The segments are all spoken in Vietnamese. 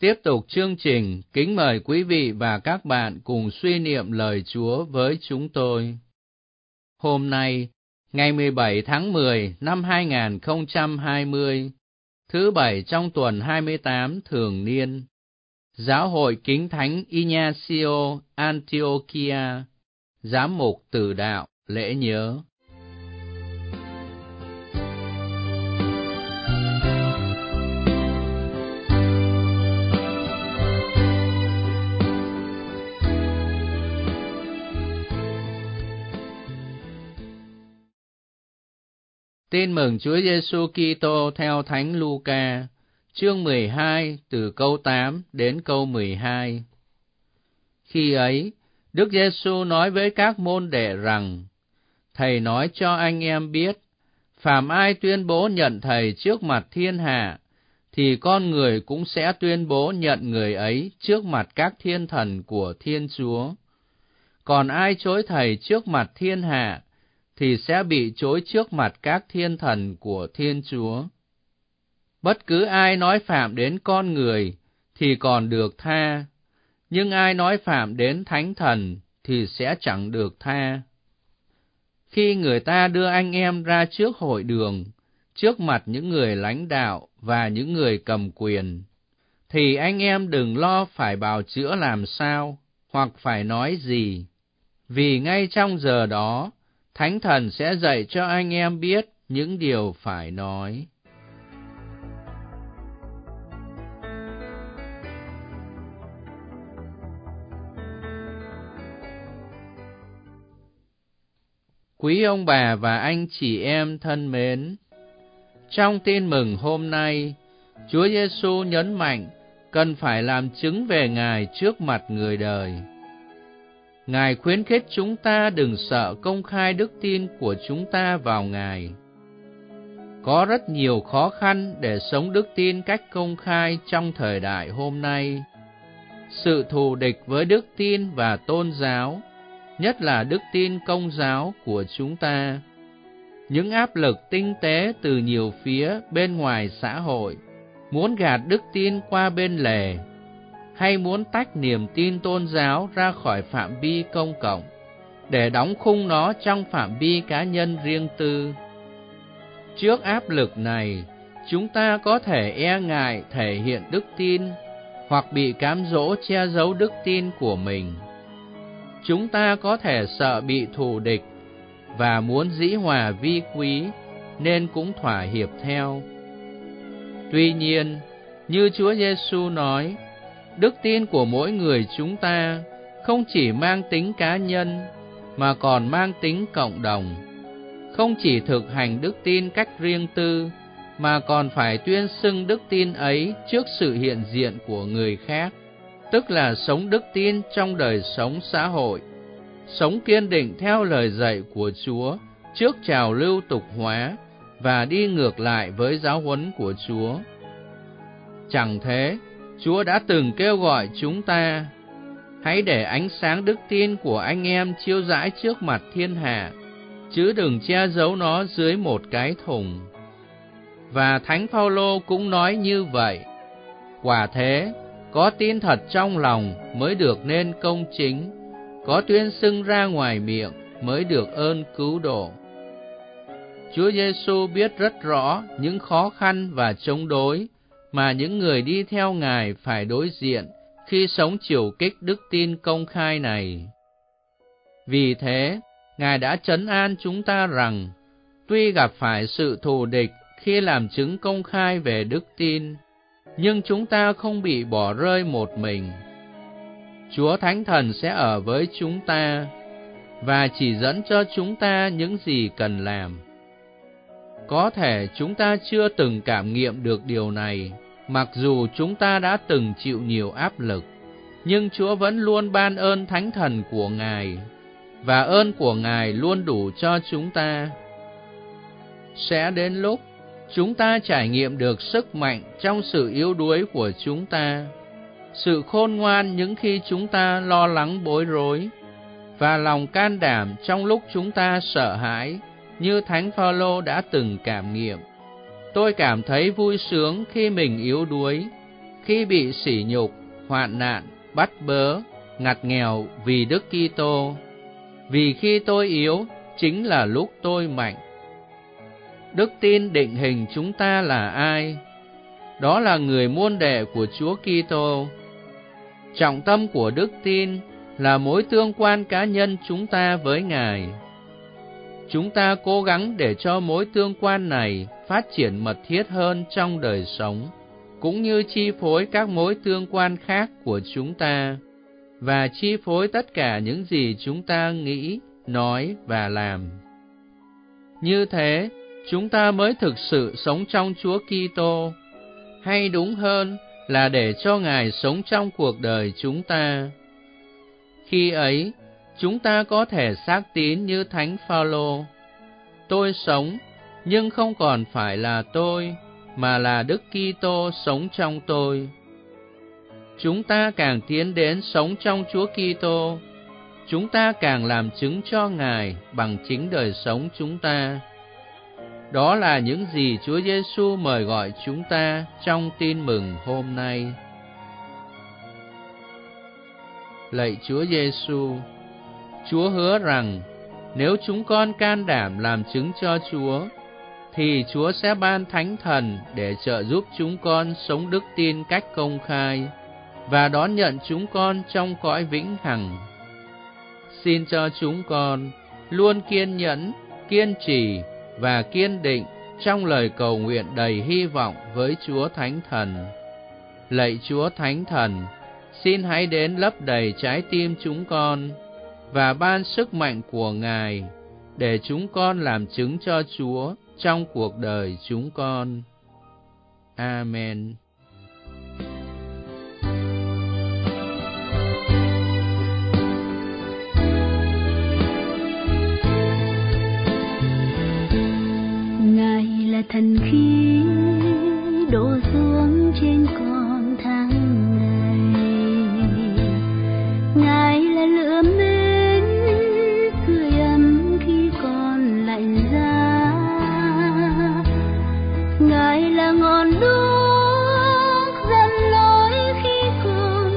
Tiếp tục chương trình, kính mời quý vị và các bạn cùng suy niệm lời Chúa với chúng tôi. Hôm nay, ngày 17 tháng 10 năm 2020, thứ Bảy trong tuần 28 thường niên, Giáo hội Kính Thánh Ignacio Antiochia, Giám mục Tử đạo lễ nhớ. Tin mừng Chúa Giêsu Kitô theo Thánh Luca, chương 12 từ câu 8 đến câu 12. Khi ấy, Đức Giêsu nói với các môn đệ rằng: Thầy nói cho anh em biết, phàm ai tuyên bố nhận Thầy trước mặt thiên hạ, thì con người cũng sẽ tuyên bố nhận người ấy trước mặt các thiên thần của Thiên Chúa. Còn ai chối Thầy trước mặt thiên hạ, thì sẽ bị chối trước mặt các thiên thần của Thiên Chúa. Bất cứ ai nói phạm đến con người thì còn được tha, nhưng ai nói phạm đến thánh thần thì sẽ chẳng được tha. Khi người ta đưa anh em ra trước hội đường, trước mặt những người lãnh đạo và những người cầm quyền, thì anh em đừng lo phải bào chữa làm sao, hoặc phải nói gì. Vì ngay trong giờ đó, Thánh Thần sẽ dạy cho anh em biết những điều phải nói. Quý ông bà và anh chị em thân mến, trong tin mừng hôm nay, Chúa Giêsu nhấn mạnh cần phải làm chứng về Ngài trước mặt người đời. Ngài khuyến khích chúng ta đừng sợ công khai đức tin của chúng ta vào Ngài. Có rất nhiều khó khăn để sống đức tin cách công khai trong thời đại hôm nay. Sự thù địch với đức tin và tôn giáo, nhất là đức tin Công giáo của chúng ta. Những áp lực tinh tế từ nhiều phía bên ngoài xã hội, muốn gạt đức tin qua bên lề, hay muốn tách niềm tin tôn giáo ra khỏi phạm vi công cộng, để đóng khung nó trong phạm vi cá nhân riêng tư. Trước áp lực này, chúng ta có thể e ngại thể hiện đức tin, hoặc bị cám dỗ che giấu đức tin của mình. Chúng ta có thể sợ bị thù địch, và muốn dĩ hòa vi quý, nên cũng thỏa hiệp theo. Tuy nhiên, như Chúa Giêsu nói, đức tin của mỗi người chúng ta không chỉ mang tính cá nhân, mà còn mang tính cộng đồng. Không chỉ thực hành đức tin cách riêng tư, mà còn phải tuyên xưng đức tin ấy trước sự hiện diện của người khác, tức là sống đức tin trong đời sống xã hội, sống kiên định theo lời dạy của Chúa trước trào lưu tục hóa và đi ngược lại với giáo huấn của Chúa. Chẳng thế, Chúa đã từng kêu gọi chúng ta: hãy để ánh sáng đức tin của anh em chiếu rãi trước mặt thiên hạ, chứ đừng che giấu nó dưới một cái thùng. Và Thánh Phaolô cũng nói như vậy. Quả thế, có tin thật trong lòng mới được nên công chính, có tuyên xưng ra ngoài miệng mới được ơn cứu độ. Chúa Giêsu biết rất rõ những khó khăn và chống đối mà những người đi theo Ngài phải đối diện khi sống chiều kích đức tin công khai này. Vì thế, Ngài đã trấn an chúng ta rằng, tuy gặp phải sự thù địch khi làm chứng công khai về đức tin, nhưng chúng ta không bị bỏ rơi một mình. Chúa Thánh Thần sẽ ở với chúng ta và chỉ dẫn cho chúng ta những gì cần làm. Có thể chúng ta chưa từng cảm nghiệm được điều này, mặc dù chúng ta đã từng chịu nhiều áp lực, nhưng Chúa vẫn luôn ban ơn Thánh Thần của Ngài, và ơn của Ngài luôn đủ cho chúng ta. Sẽ đến lúc chúng ta trải nghiệm được sức mạnh trong sự yếu đuối của chúng ta, sự khôn ngoan những khi chúng ta lo lắng bối rối, và lòng can đảm trong lúc chúng ta sợ hãi, như Thánh Phaolô đã từng cảm nghiệm. Tôi cảm thấy vui sướng khi mình yếu đuối, khi bị sỉ nhục, hoạn nạn, bắt bớ, ngặt nghèo vì Đức Kitô. Vì khi tôi yếu, chính là lúc tôi mạnh. Đức tin định hình chúng ta là ai? Đó là người môn đệ của Chúa Kitô. Trọng tâm của đức tin là mối tương quan cá nhân chúng ta với Ngài. Chúng ta cố gắng để cho mối tương quan này phát triển mật thiết hơn trong đời sống, cũng như chi phối các mối tương quan khác của chúng ta, và chi phối tất cả những gì chúng ta nghĩ, nói và làm. Như thế, chúng ta mới thực sự sống trong Chúa Kitô, hay đúng hơn là để cho Ngài sống trong cuộc đời chúng ta. Khi ấy, chúng ta có thể xác tín như Thánh Phaolô: tôi sống, nhưng không còn phải là tôi, mà là Đức Kitô sống trong tôi. Chúng ta càng tiến đến sống trong Chúa Kitô, chúng ta càng làm chứng cho Ngài bằng chính đời sống chúng ta. Đó là những gì Chúa Giêsu mời gọi chúng ta trong tin mừng hôm nay. Lạy Chúa Giêsu, Chúa hứa rằng nếu chúng con can đảm làm chứng cho Chúa, thì Chúa sẽ ban Thánh Thần để trợ giúp chúng con sống đức tin cách công khai và đón nhận chúng con trong cõi vĩnh hằng. Xin cho chúng con luôn kiên nhẫn, kiên trì và kiên định trong lời cầu nguyện đầy hy vọng với Chúa Thánh Thần. Lạy Chúa Thánh Thần, xin hãy đến lấp đầy trái tim chúng con và ban sức mạnh của Ngài để chúng con làm chứng cho Chúa trong cuộc đời chúng con. Amen. Ngài là thần khí đổ xuống trên con tháng ngày. Ngài là lửa mến sưởi ấm khi con lạnh giá. Ngài là ngọn đuốc dẫn lối khi con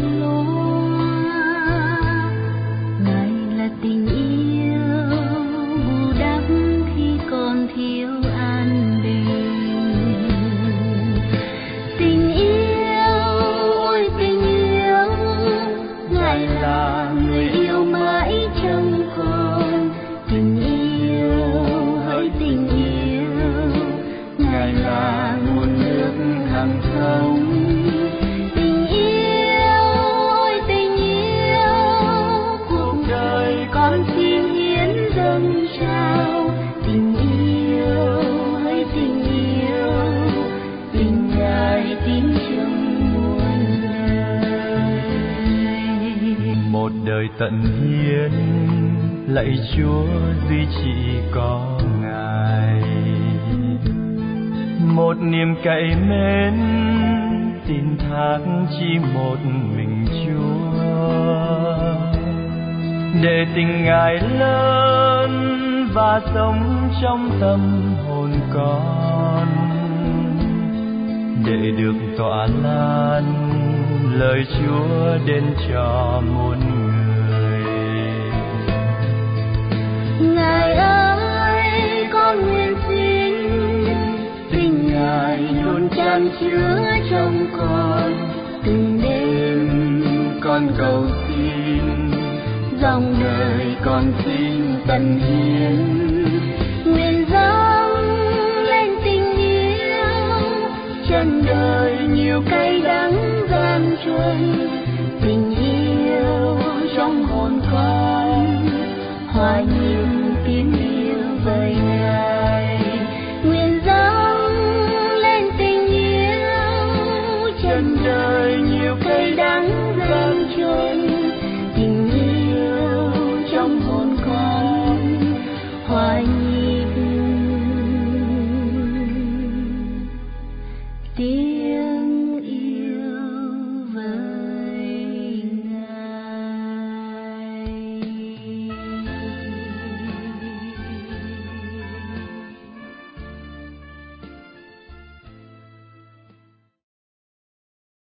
loa. Ngài là tình yêu bù đắp khi con thiếu an bình. Tình yêu, ôi tình yêu, Ngài là người yêu mãi trong con. Tình yêu, hỡi tình yêu, Ngài là nguồn nước hằng sống. Tình yêu, ôi tình yêu, cuộc đời con xin hiến dâng trao. Tình yêu, hỡi tình yêu, tình Ngài tín trong muôn đời. Một đời tận hiến, lạy Chúa duy chỉ có Ngài. Một niềm cậy mến, tin thác chỉ một mình Chúa. Để tình Ngài lớn và sống trong tâm hồn con, để được tỏa lan lời Chúa đến cho muôn người. Ngài ơi, con nguyện xin tình Ngài luôn chan chứa trong con. Từng đêm con cầu xin, dòng đời con xin tận hiến. Nguyện dâng lên tình yêu, chân đời nhiều cay đắng gian truân. Tình yêu trong hồn con, hòa nhịp tiếng yêu với Ngài. Nguyện dâng lên tình yêu, chân đời nhiều cay đắng gian truân.